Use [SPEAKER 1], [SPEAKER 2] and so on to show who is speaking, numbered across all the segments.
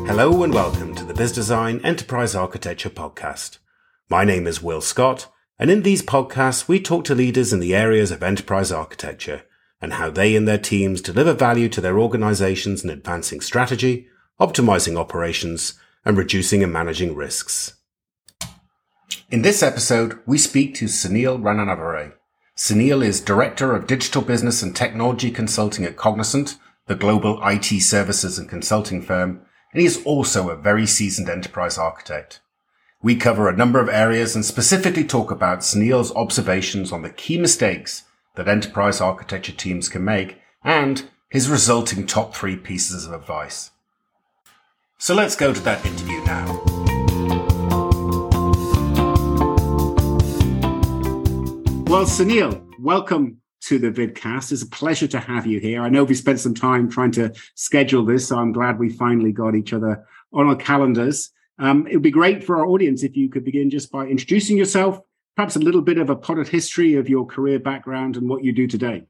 [SPEAKER 1] Hello and welcome to the BizDesign Enterprise Architecture Podcast. My name is Will Scott, and in these podcasts we talk to leaders in the areas of enterprise architecture and how they and their teams deliver value to their organizations in advancing strategy, optimizing operations, and reducing and managing risks. In this episode, we speak to Sunil Rananavare. Sunil is Director of Digital Business and Technology Consulting at Cognizant, the global IT services and consulting firm, and he is also a very seasoned enterprise architect. We cover a number of areas and specifically talk about Sunil's observations on the key mistakes that enterprise architecture teams can make and his resulting top 3 pieces of advice. So let's go to that interview now. Well, Sunil, welcome to the vidcast. It's a pleasure to have you here. I know we spent some time trying to schedule this, so I'm glad we finally got each other on our calendars. It would be great for our audience if you could begin just by introducing yourself, perhaps a little bit of a potted history of your career background and what you do today.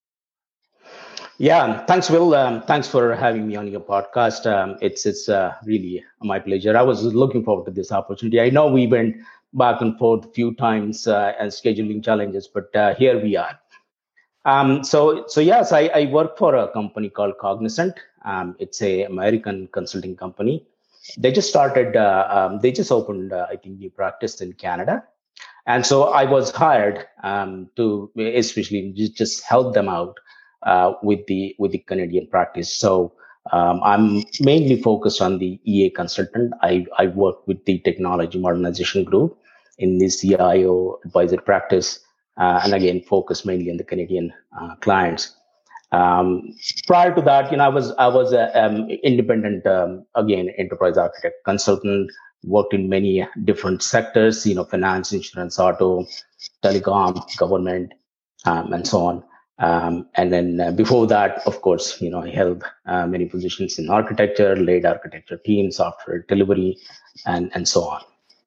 [SPEAKER 2] Yeah, thanks, Will. Thanks for having me on your podcast. It's really my pleasure. I was looking forward to this opportunity. I know we went back and forth a few times and scheduling challenges, but here we are. So yes, I work for a company called Cognizant. It's a American consulting company. They just started, they just opened, I think, new practice in Canada. And so I was hired to especially just help them out with the Canadian practice. So I'm mainly focused on the EA consultant. I work with the technology modernization group in the CIO advisor practice. And again, focus mainly on the Canadian clients. Prior to that, I was independent, again, enterprise architect consultant, worked in many different sectors, finance, insurance, auto, telecom, government, and so on. And then before that, of course, I held many positions in architecture, led architecture teams, software delivery, and so on.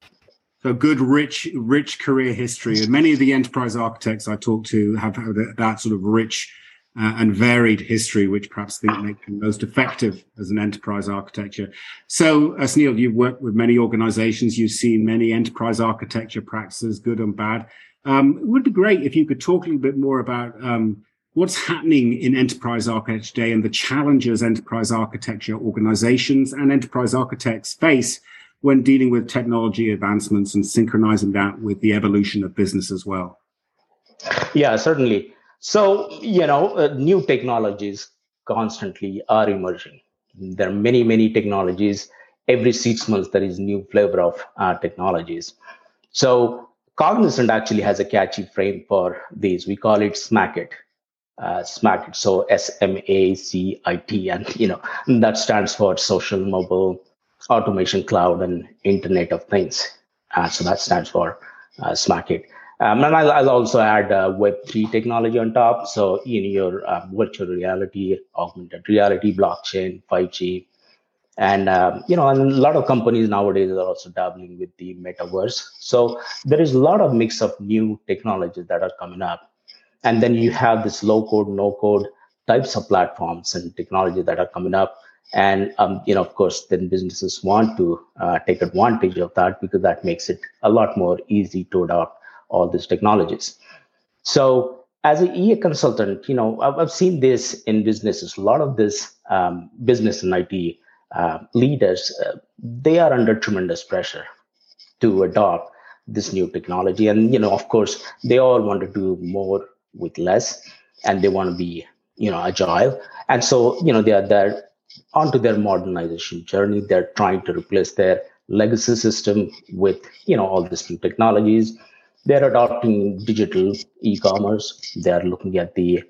[SPEAKER 1] So good, rich career history. And many of the enterprise architects I talk to have that sort of rich and varied history, which perhaps think make them most effective as an enterprise architecture. So, Sunil, you've worked with many organizations. You've seen many enterprise architecture practices, good and bad. It would be great if you could talk a little bit more about what's happening in enterprise architecture today and the challenges enterprise architecture organizations and enterprise architects face when dealing with technology advancements and synchronizing that with the evolution of business as well.
[SPEAKER 2] Yeah, certainly. So, new technologies constantly are emerging. There are many, many technologies. Every 6 months, there is new flavor of technologies. So Cognizant actually has a catchy frame for these. We call it SMACIT. SMACIT, so SMACIT, and that stands for social, mobile, automation, cloud, and Internet of Things. So that stands for SMACIT. And I'll also add Web3 technology on top. So your virtual reality, augmented reality, blockchain, 5G. And, and a lot of companies nowadays are also dabbling with the metaverse. So there is a lot of mix of new technologies that are coming up. And then you have this low code, no code types of platforms and technology that are coming up. And, of course, then businesses want to take advantage of that because that makes it a lot more easy to adopt all these technologies. So as an EA consultant, I've seen this in businesses. A lot of this business and IT leaders, they are under tremendous pressure to adopt this new technology. And, of course, they all want to do more with less and they want to be, agile. And so, they're onto their modernization journey. They're trying to replace their legacy system with, all these new technologies. They're adopting digital e-commerce. They're looking at the,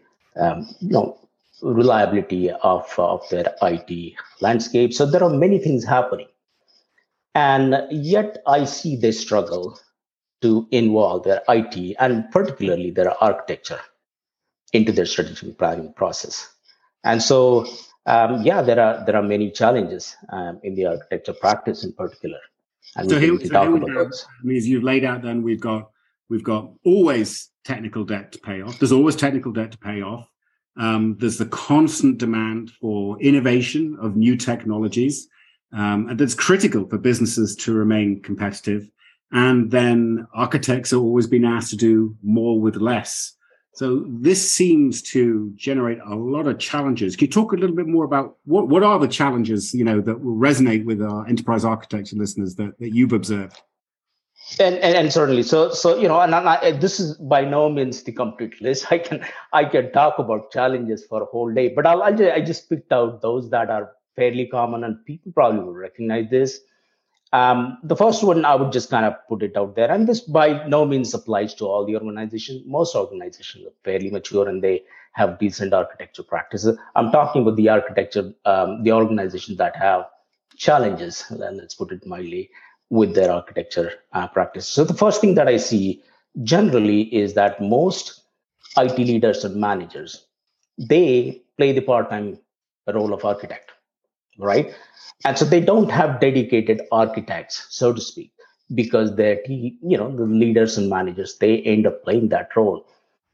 [SPEAKER 2] reliability of their IT landscape. So there are many things happening. And yet I see they struggle to involve their IT and particularly their architecture into their strategic planning process. And so, there are many challenges in the architecture practice in particular. And so we can talk about those.
[SPEAKER 1] As you've laid out, then we've got always technical debt to pay off. There's always technical debt to pay off. There's the constant demand for innovation of new technologies. and that's critical for businesses to remain competitive. And then architects are always being asked to do more with less. So this seems to generate a lot of challenges. Can you talk a little bit more about what are the challenges, that will resonate with our enterprise architecture listeners that you've observed?
[SPEAKER 2] And certainly, this is by no means the complete list. I can talk about challenges for a whole day, but I just picked out those that are fairly common and people probably will recognize this. The first one, I would just kind of put it out there, and this by no means applies to all the organizations. Most organizations are fairly mature and they have decent architecture practices. I'm talking about the architecture, the organizations that have challenges, and let's put it mildly, with their architecture practice. So the first thing that I see generally is that most IT leaders and managers, they play the part-time role of architect, right? And so they don't have dedicated architects, so to speak, because the leaders and managers, they end up playing that role.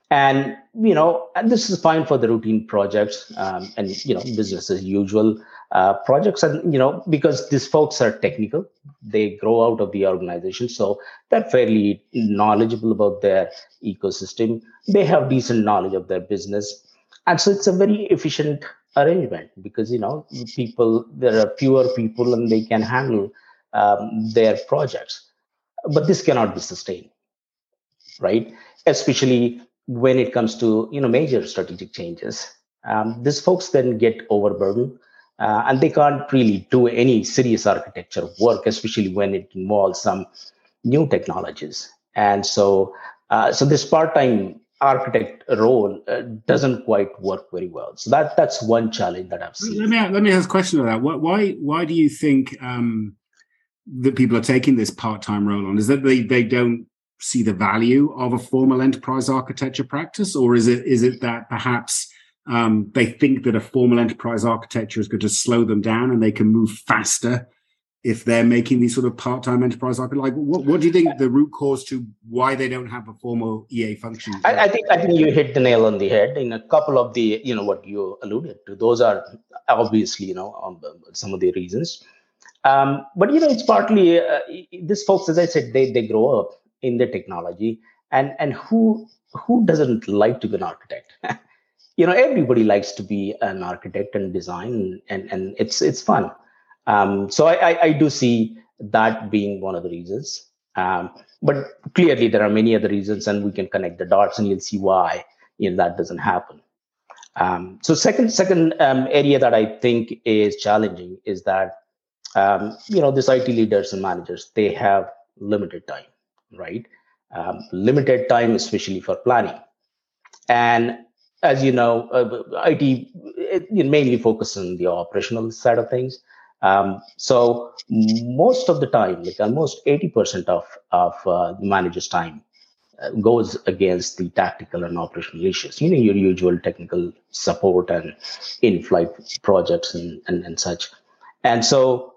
[SPEAKER 2] And this is fine for the routine projects, and business as usual projects. And because these folks are technical, they grow out of the organization, so they're fairly knowledgeable about their ecosystem. They have decent knowledge of their business, and so it's a very efficient arrangement because people there are fewer people and they can handle their projects. But this cannot be sustained, right? Especially when it comes to major strategic changes. These folks then get overburdened, and they can't really do any serious architecture work, especially when it involves some new technologies. And so this part-time architect role doesn't quite work very well. So that's one challenge that I've seen.
[SPEAKER 1] Let me ask a question about that. Why do you think that people are taking this part-time role on? Is that they don't see the value of a formal enterprise architecture practice, or is it that perhaps they think that a formal enterprise architecture is going to slow them down and they can move faster if they're making these sort of part-time enterprise architecture? Like, what do you think the root cause to why they don't have a formal EA function?
[SPEAKER 2] I think you hit the nail on the head in a couple of the what you alluded to. Those are obviously some of the reasons. But it's partly these folks, as I said, they grow up in the technology, and who doesn't like to be an architect? Everybody likes to be an architect and design, and it's fun. So I do see that being one of the reasons. But clearly there are many other reasons, and we can connect the dots, and you'll see why that doesn't happen. So second area that I think is challenging is that these IT leaders and managers, they have limited time, right? Limited time, especially for planning. And as you know, IT it mainly focuses on the operational side of things. So most of the time, like almost 80% of the manager's time goes against the tactical and operational issues. Your usual technical support and in-flight projects and such. And so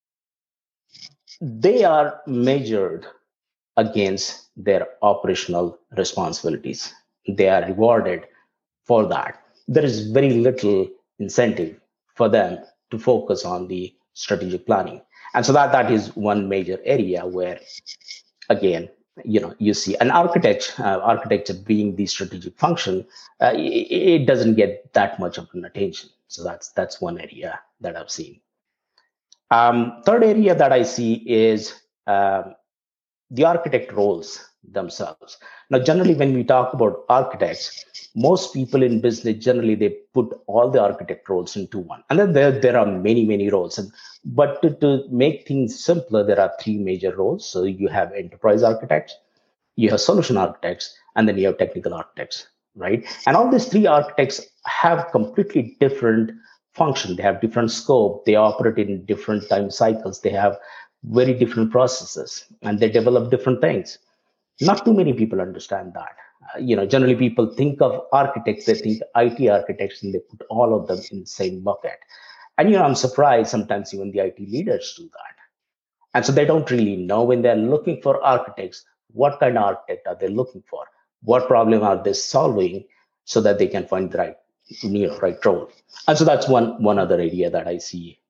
[SPEAKER 2] they are measured against their operational responsibilities. They are rewarded for that. There is very little incentive for them to focus on the strategic planning. And so that is one major area where, again, you see an architecture being the strategic function, it doesn't get that much of an attention. So that's one area that I've seen. Third area that I see is the architect roles themselves. Now, generally, when we talk about architects, most people in business, generally, they put all the architect roles into one. And then there are many, many roles. But to make things simpler, there are three major roles. So you have enterprise architects, you have solution architects, and then you have technical architects, right? And all these three architects have completely different function. They have different scope. They operate in different time cycles. They have very different processes, and they develop different things. Not too many people understand that. Generally people think of architects, they think IT architects, and they put all of them in the same bucket. And I'm surprised sometimes even the IT leaders do that. And so they don't really know when they're looking for architects, what kind of architect are they looking for? What problem are they solving so that they can find the right role? And so that's one other area that I see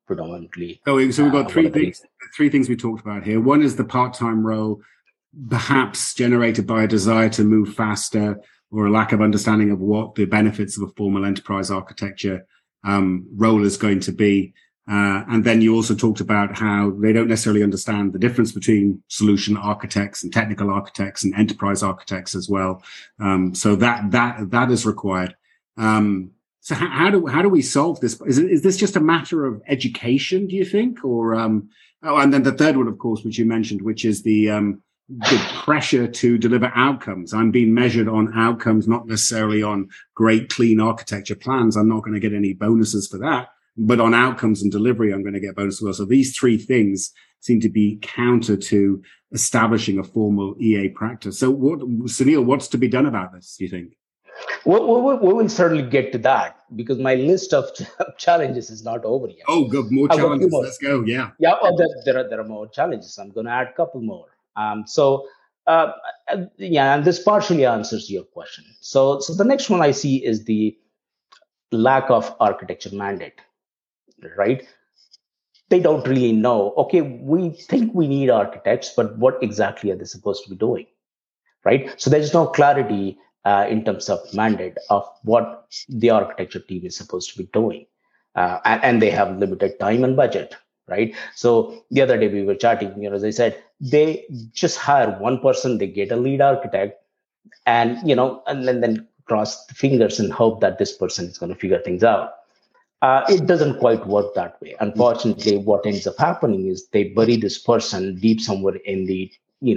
[SPEAKER 2] predominantly.
[SPEAKER 1] So we've got
[SPEAKER 2] one of the reasons.
[SPEAKER 1] three things we talked about here. One is the part-time role, perhaps generated by a desire to move faster or a lack of understanding of what the benefits of a formal enterprise architecture role is going to be. And then you also talked about how they don't necessarily understand the difference between solution architects and technical architects and enterprise architects as well. So that is required. So how do we solve this? Is this just a matter of education, do you think? Or and then the third one, of course, which you mentioned, which is the pressure to deliver outcomes. I'm being measured on outcomes, not necessarily on great, clean architecture plans. I'm not going to get any bonuses for that. But on outcomes and delivery, I'm going to get bonuses as well. So these three things seem to be counter to establishing a formal EA practice. So Sunil, what's to be done about this, do you think?
[SPEAKER 2] We will certainly get to that, because my list of challenges is not over yet.
[SPEAKER 1] Oh, good. More challenges. Let's go. Yeah.
[SPEAKER 2] Yeah. Well, there are more challenges. I'm going to add a couple more. And this partially answers your question. So the next one I see is the lack of architecture mandate, right? They don't really know. Okay, we think we need architects, but what exactly are they supposed to be doing, right? So there's no clarity in terms of mandate of what the architecture team is supposed to be doing. And they have limited time and budget, right? So the other day we were chatting, as I said, they just hire one person, they get a lead architect, and, and then cross the fingers and hope that this person is going to figure things out. It doesn't quite work that way. Unfortunately, what ends up happening is they bury this person deep somewhere in the,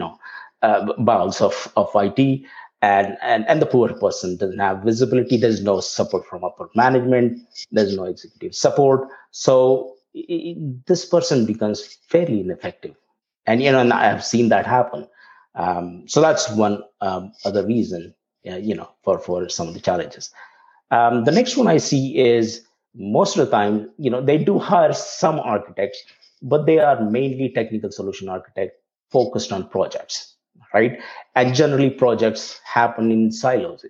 [SPEAKER 2] bowels of IT. And the poor person doesn't have visibility. There's no support from upper management. There's no executive support. So this person becomes fairly ineffective. And, and I have seen that happen. So that's one other reason, for some of the challenges. The next one I see is most of the time, they do hire some architects, but they are mainly technical solution architect focused on projects. Right. And generally projects happen in silos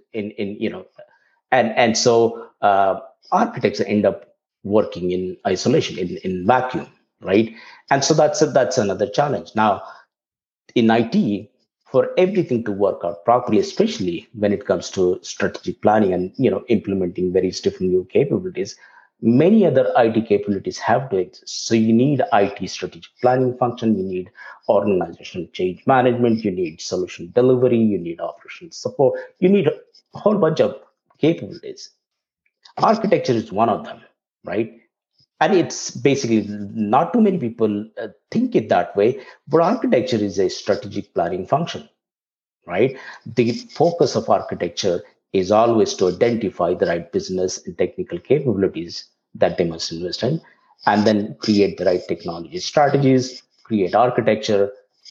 [SPEAKER 2] and so architects end up working in isolation, in vacuum. Right. And so that's another challenge. Now, in IT, for everything to work out properly, especially when it comes to strategic planning and, implementing various different new capabilities, many other IT capabilities have to exist. So you need IT strategic planning function, you need organizational change management, you need solution delivery, you need operations support, you need a whole bunch of capabilities. Architecture is one of them, right? And it's basically not too many people think it that way, but architecture is a strategic planning function, right? The focus of architecture is always to identify the right business and technical capabilities that they must invest in, and then create the right technology strategies, create architecture,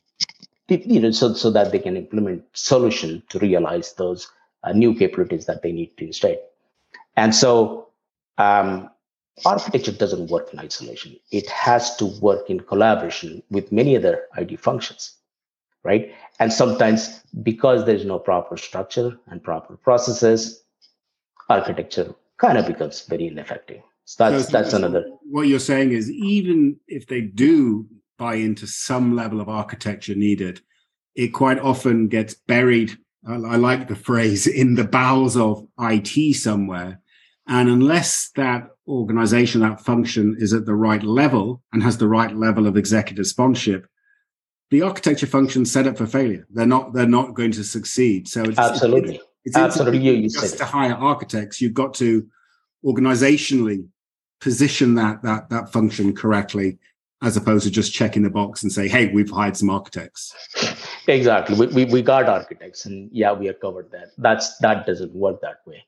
[SPEAKER 2] so that they can implement solution to realize those new capabilities that they need to instead. And so architecture doesn't work in isolation. It has to work in collaboration with many other IT functions, right? And sometimes because there's no proper structure and proper processes, architecture kind of becomes very ineffective. So that's another.
[SPEAKER 1] What you're saying is, even if they do buy into some level of architecture needed, it quite often gets buried. I like the phrase, in the bowels of IT somewhere. And unless that organization, that function is at the right level and has the right level of executive sponsorship, the architecture function's set up for failure. They're not going to succeed. So
[SPEAKER 2] absolutely.
[SPEAKER 1] It's absolutely just to hire architects. You've got to organizationally position that function correctly, as opposed to just checking the box and say, hey, we've hired some architects.
[SPEAKER 2] Exactly. We got architects, and yeah, we are covered that. That doesn't work that way.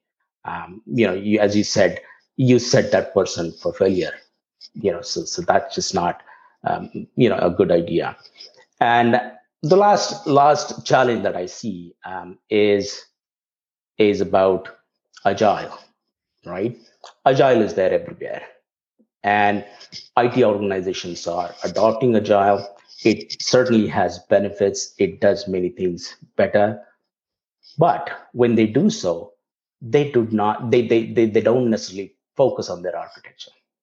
[SPEAKER 2] As you said, you set that person for failure. So that's just not a good idea. And the last challenge that I see is about agile, right? Agile is there everywhere, and IT organizations are adopting agile. It certainly has benefits. It does many things better, but when they do so, they don't necessarily focus on their architecture,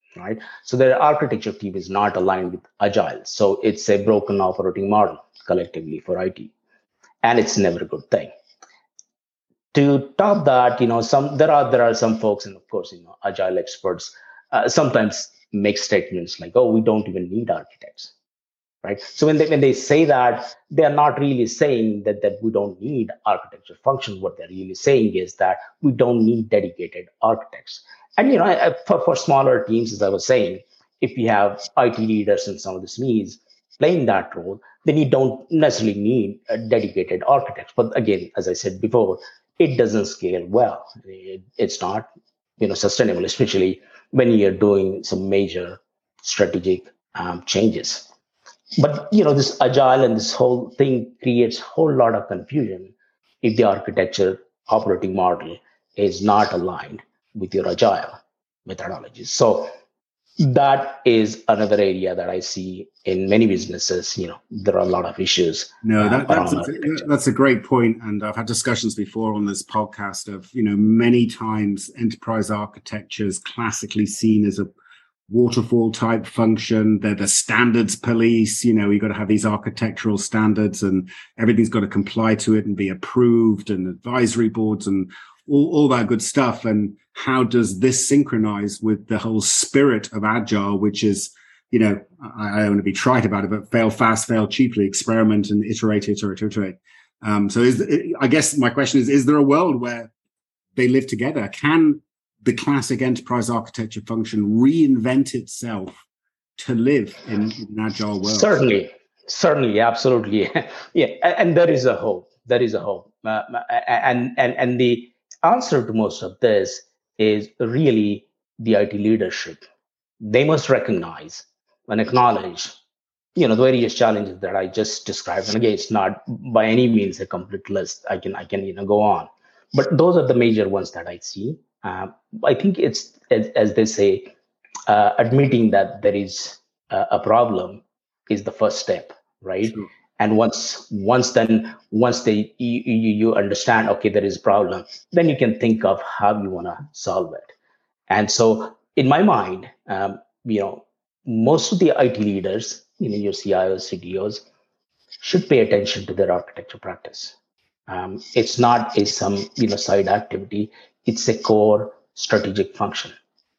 [SPEAKER 2] right? So their architecture team is not aligned with agile. So it's a broken operating model collectively for IT, and it's never a good thing. To top that, there are some folks, and of course, agile experts sometimes make statements like, "Oh, we don't even need architects." Right. So when they say that, they are not really saying that we don't need architecture functions. What they're really saying is that we don't need dedicated architects. And for smaller teams, as I was saying, if you have IT leaders and some of the SMEs playing that role, then you don't necessarily need a dedicated architects. But again, as I said before, it doesn't scale well. It's not sustainable, especially when you're doing some major strategic changes. But this agile and this whole thing creates a whole lot of confusion if the architecture operating model is not aligned with your agile methodologies. So that is another area that I see in many businesses. There are a lot of issues around architecture.
[SPEAKER 1] That's a great point. And I've had discussions before on this podcast of, many times enterprise architecture is classically seen as a waterfall type function. They're the standards police. You've got to have these architectural standards and everything's got to comply to it and be approved, and advisory boards and all that good stuff. And how does this synchronize with the whole spirit of agile, which is, I don't want to be trite about it, but fail fast, fail cheaply, experiment and iterate. I guess my question is there a world where they live together? Can the classic enterprise architecture function reinvent itself to live in an agile world?
[SPEAKER 2] Certainly, absolutely. Yeah, and there is a hope. And the answer to most of this is really the IT leadership. They must recognize and acknowledge, the various challenges that I just described. And again, it's not by any means a complete list. I can go on, but those are the major ones that I see. I think it's, as they say, admitting that there is a problem is the first step, right? Sure. And once you understand, okay, there is a problem, then you can think of how you want to solve it. And so, in my mind, most of the IT leaders, your CIOs, CTOs, should pay attention to their architecture practice. It's not some side activity. It's a core strategic function.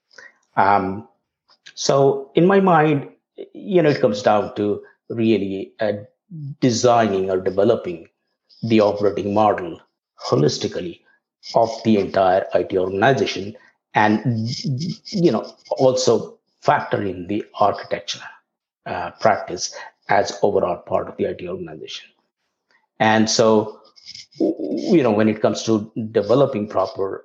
[SPEAKER 2] So in my mind, it comes down to really designing or developing the operating model holistically of the entire IT organization, and also factor in the architecture practice as overall part of the IT organization. And so, when it comes to developing proper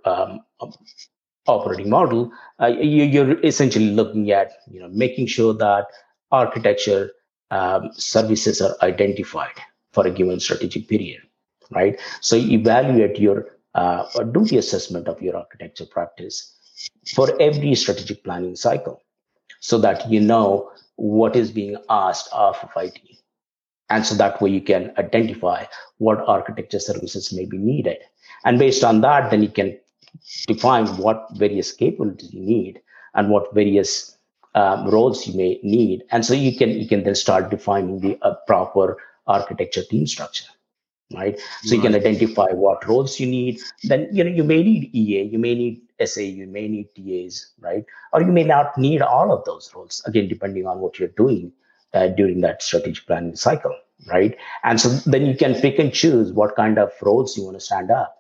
[SPEAKER 2] operating model, you're essentially looking at making sure that architecture services are identified for a given strategic period, right? So evaluate your do the assessment of your architecture practice for every strategic planning cycle, so that what is being asked of IT. And so that way you can identify what architecture services may be needed. And based on that, then you can define what various capabilities you need and what various roles you may need. And so you can then start defining the proper architecture team structure, right? So you can identify what roles you need. Then, you may need EA, you may need SA, you may need TAs, right? Or you may not need all of those roles, again, depending on what you're doing during that strategic planning cycle, right? And so then you can pick and choose what kind of roles you want to stand up.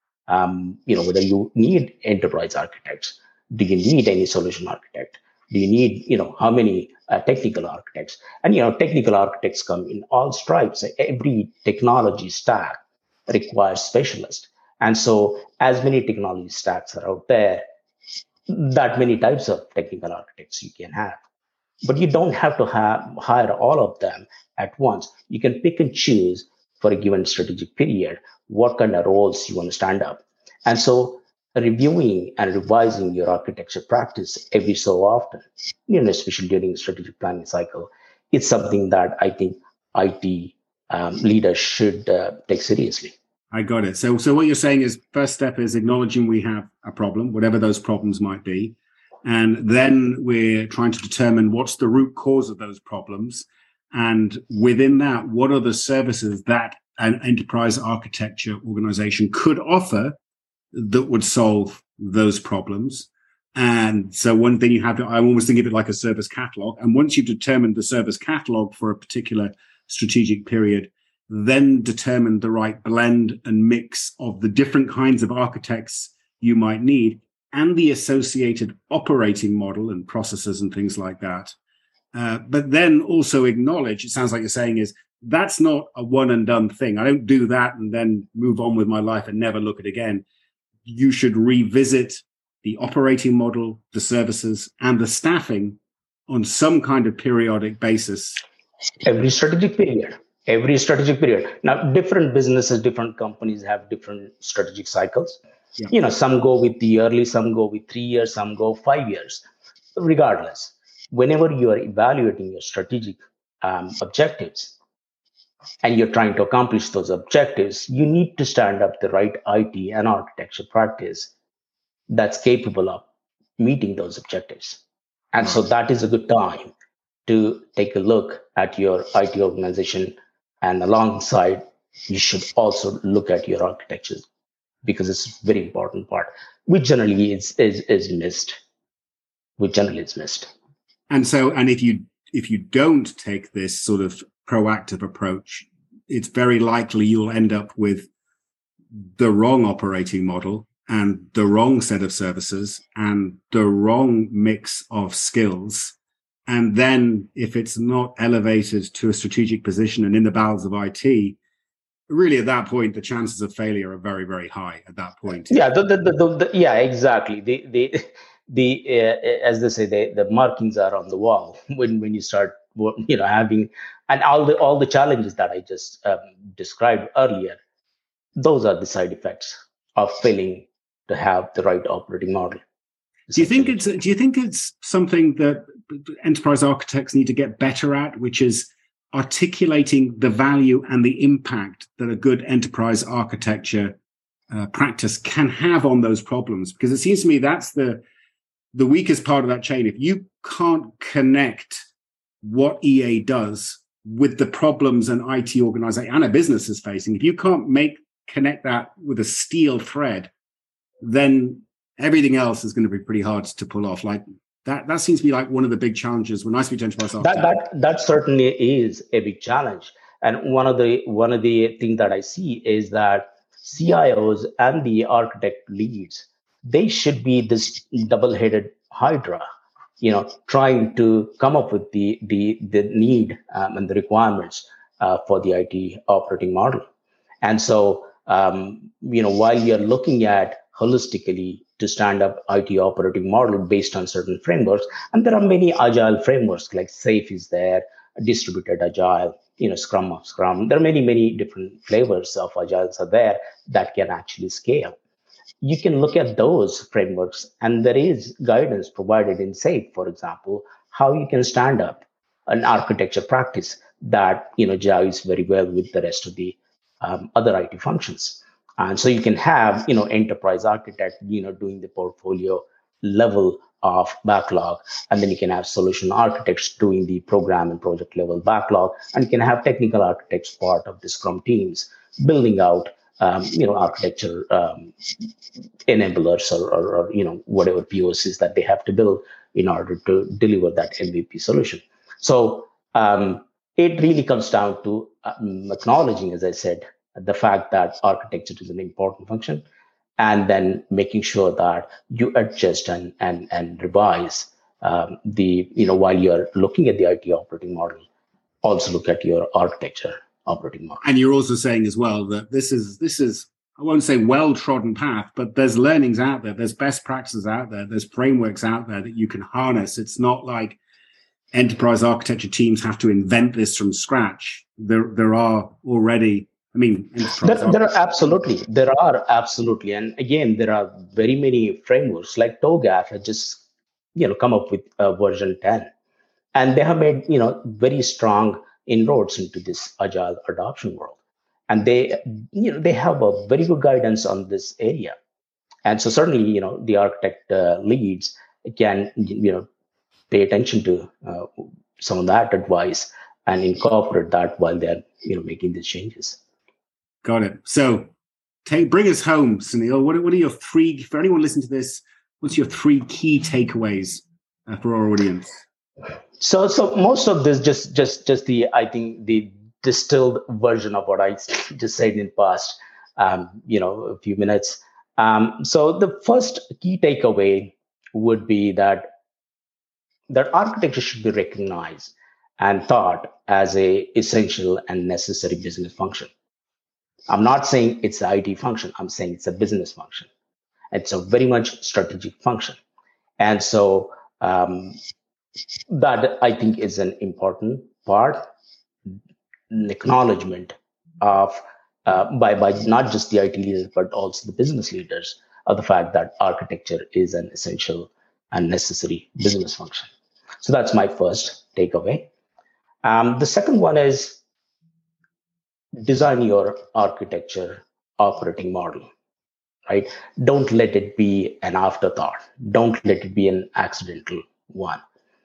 [SPEAKER 2] Whether you need enterprise architects, do you need any solution architect? Do you need, how many technical architects? And, technical architects come in all stripes. Every technology stack requires specialists. And so as many technology stacks are out there, that many types of technical architects you can have. But you don't have to hire all of them at once. You can pick and choose for a given strategic period what kind of roles you want to stand up. And so reviewing and revising your architecture practice every so often, especially during the strategic planning cycle, it's something that I think IT leaders should take seriously.
[SPEAKER 1] I got it. So what you're saying is first step is acknowledging we have a problem, whatever those problems might be. And then we're trying to determine what's the root cause of those problems. And within that, what are the services that an enterprise architecture organization could offer that would solve those problems? And so one thing you have to, I almost think of it like a service catalog. And once you've determined the service catalog for a particular strategic period, then determine the right blend and mix of the different kinds of architects you might need and the associated operating model and processes and things like that. But then also acknowledge, it sounds like you're saying, is that's not a one and done thing. I don't do that and then move on with my life and never look at it again. You should revisit the operating model, the services, and the staffing on some kind of periodic basis.
[SPEAKER 2] Every strategic period. Now, different businesses, different companies have different strategic cycles. Yeah. Some go with the yearly, some go with 3 years, some go 5 years. Regardless, whenever you are evaluating your strategic objectives and you're trying to accomplish those objectives, you need to stand up the right IT and architecture practice that's capable of meeting those objectives. And so that is a good time to take a look at your IT organization. And alongside, you should also look at your architecture, because it's a very important part, which generally is missed.
[SPEAKER 1] And so, and if you don't take this sort of proactive approach, it's very likely you'll end up with the wrong operating model and the wrong set of services and the wrong mix of skills. And then if it's not elevated to a strategic position and in the bowels of IT, really at that point, the chances of failure are very, very high at that point.
[SPEAKER 2] Yeah, yeah, exactly. The as they say, the markings are on the wall when you start, having, and all the challenges that I just described earlier. Those are the side effects of failing to have the right operating model.
[SPEAKER 1] Do you think it's something that enterprise architects need to get better at, which is articulating the value and the impact that a good enterprise architecture practice can have on those problems? Because it seems to me that's the weakest part of that chain. If you can't connect what EA does with the problems an IT organization and a business is facing, if you can't connect that with a steel thread, then everything else is going to be pretty hard to pull off. Like that seems to be like one of the big challenges when I speak to enterprise architects.
[SPEAKER 2] That certainly is a big challenge. And one of the things that I see is that CIOs and the architect leads, they should be this double-headed hydra, trying to come up with the need and the requirements for the IT operating model. And so, while you're looking at holistically to stand up IT operating model based on certain frameworks, and there are many agile frameworks like SAFe is there, distributed agile, Scrum of Scrum. There are many different flavors of agiles are there that can actually scale. You can look at those frameworks, and there is guidance provided in SAFe, for example, how you can stand up an architecture practice that jives very well with the rest of the other IT functions. And so you can have enterprise architect doing the portfolio level of backlog, and then you can have solution architects doing the program and project level backlog, and you can have technical architects part of the Scrum teams building out architecture enablers or whatever POCs that they have to build in order to deliver that MVP solution. So it really comes down to acknowledging, as I said, the fact that architecture is an important function, and then making sure that you adjust and revise while you're looking at the IT operating model, also look at your architecture operating model.
[SPEAKER 1] And you're also saying as well that this is I won't say well-trodden path, but there's learnings out there, there's best practices out there, there's frameworks out there that you can harness. It's not like enterprise architecture teams have to invent this from scratch. There are already.
[SPEAKER 2] There are absolutely, and again, there are very many frameworks like TOGAF has just come up with version 10, and they have made very strong inroads into this agile adoption world, and they have a very good guidance on this area, and so certainly the architect leads can, pay attention to some of that advice and incorporate that while they're, making these changes.
[SPEAKER 1] Got it. So bring us home, Sunil. What are your three, for anyone listening to this, what's your three key takeaways for our audience?
[SPEAKER 2] So most of this just the distilled version of what I just said in the past, a few minutes. So the first key takeaway would be that architecture should be recognized and thought as a essential and necessary business function. I'm not saying it's an IT function. I'm saying it's a business function. It's a very much strategic function. And so that I think is an important part, an acknowledgement of by not just the IT leaders, but also the business leaders, of the fact that architecture is an essential and necessary business function. So that's my first takeaway. The second one is design your architecture operating model, right? Don't let it be an afterthought. Don't let it be an accidental one.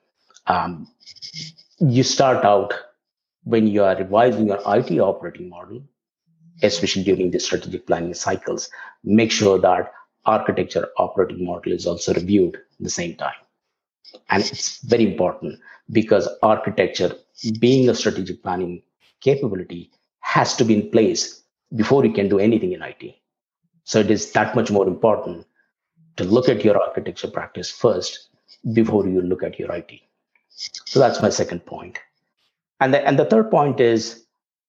[SPEAKER 2] You start out when you are revising your IT operating model, especially during the strategic planning cycles, make sure that architecture operating model is also reviewed at the same time. And it's very important because architecture, being a strategic planning capability, has to be in place before you can do anything in IT. So it is that much more important to look at your architecture practice first before you look at your IT. So that's my second point. And the third point is,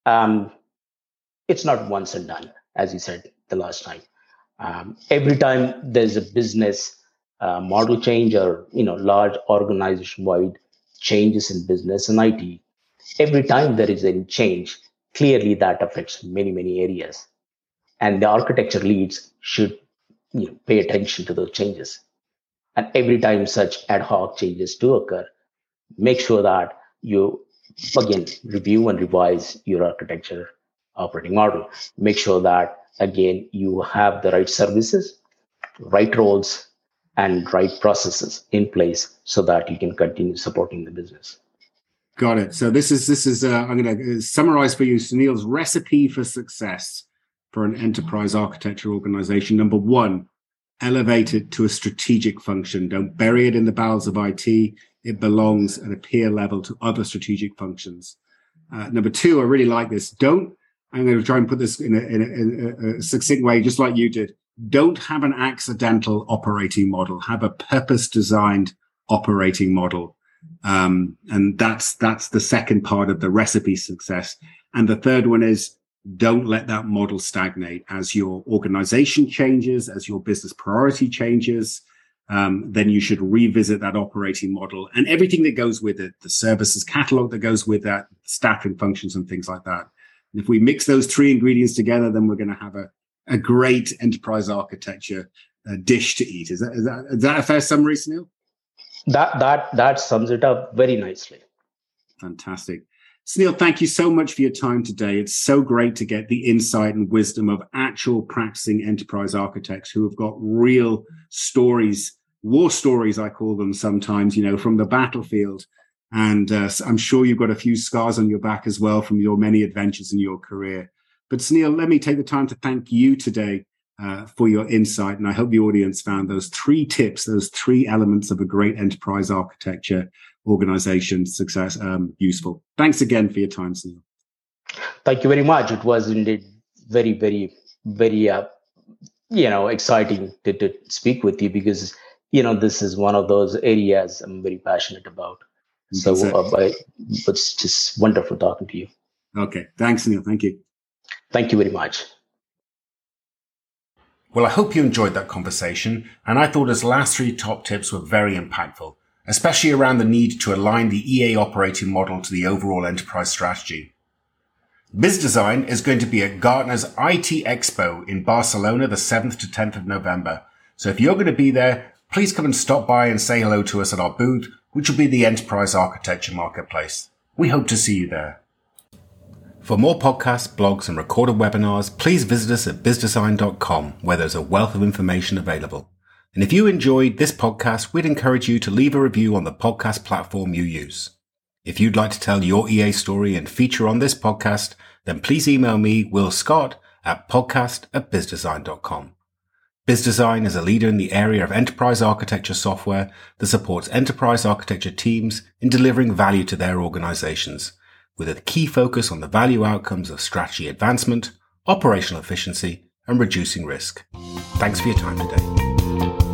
[SPEAKER 2] it's not once and done, as you said the last time. Every time there's a business model change or large organization-wide changes in business and IT, every time there is a change, clearly that affects many areas, and the architecture leads should pay attention to those changes. And every time such ad hoc changes do occur, make sure that you again review and revise your architecture operating model. Make sure that again you have the right services, right roles, and right processes in place so that you can continue supporting the business.
[SPEAKER 1] Got it. So this is I'm going to summarize for you Sunil's recipe for success for an enterprise architecture organization. Number one, elevate it to a strategic function. Don't bury it in the bowels of IT. It belongs at a peer level to other strategic functions. Number two, I really like this. I'm going to try and put this in a succinct way, just like you did. Don't have an accidental operating model. Have a purpose-designed operating model. And that's the second part of the recipe success. And the third one is don't let that model stagnate. As your organization changes, as your business priority changes, then you should revisit that operating model and everything that goes with it, the services catalog that goes with that, staffing functions and things like that. And if we mix those three ingredients together, then we're going to have a great enterprise architecture dish to eat. Is that a fair summary, Sunil?
[SPEAKER 2] That sums it up very nicely.
[SPEAKER 1] Fantastic. Sunil, thank you so much for your time today. It's so great to get the insight and wisdom of actual practicing enterprise architects who have got real stories, war stories, I call them sometimes, from the battlefield. And I'm sure you've got a few scars on your back as well from your many adventures in your career. But Sunil, let me take the time to thank you today for your insight. And I hope the audience found those three tips, those three elements of a great enterprise architecture organization success useful. Thanks again for your time, Sunil.
[SPEAKER 2] Thank you very much. It was indeed very, very, very, exciting to speak with you because, this is one of those areas I'm very passionate about. So it's just wonderful talking to you.
[SPEAKER 1] Okay. Thanks, Sunil. Thank you.
[SPEAKER 2] Thank you very much.
[SPEAKER 1] Well, I hope you enjoyed that conversation, and I thought his last three top tips were very impactful, especially around the need to align the EA operating model to the overall enterprise strategy. BizDesign is going to be at Gartner's IT Expo in Barcelona the 7th to 10th of November. So if you're going to be there, please come and stop by and say hello to us at our booth, which will be the Enterprise Architecture Marketplace. We hope to see you there. For more podcasts, blogs, and recorded webinars, please visit us at bizdesign.com, where there's a wealth of information available. And if you enjoyed this podcast, we'd encourage you to leave a review on the podcast platform you use. If you'd like to tell your EA story and feature on this podcast, then please email me, Will Scott, at podcast@bizdesign.com. BizDesign is a leader in the area of enterprise architecture software that supports enterprise architecture teams in delivering value to their organizations, with a key focus on the value outcomes of strategy advancement, operational efficiency, and reducing risk. Thanks for your time today.